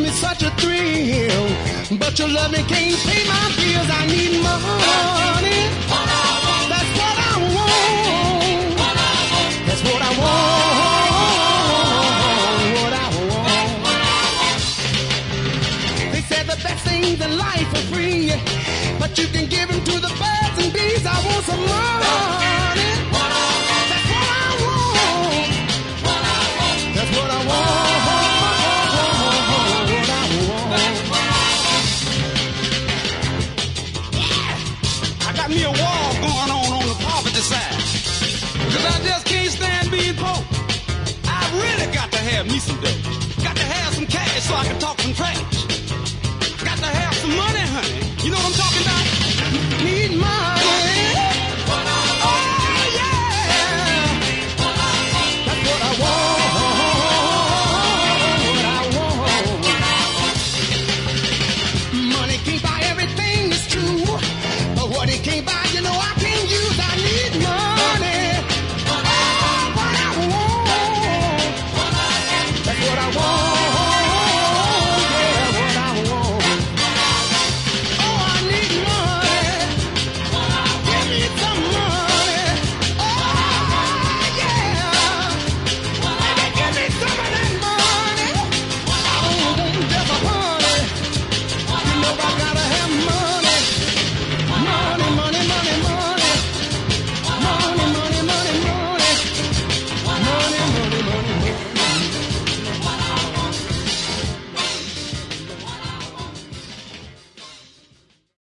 me such a thrill. But your loving can't pay my bills. I need money. That's what I want. That's what I want. What I want. They said the best things in life are free, but you can give them to the birds and bees. I want some money. That's what I want. That's what I want. Me a war going on the poverty side, cause I just can't stand being poor. I really got to have me some dough. Got to have some cash so I can talk some trash. Got to have some money, honey. You know what I'm talking about? Need money. Oh yeah. That's what I want. Money can't buy everything, it's true. What it can't buy, you know I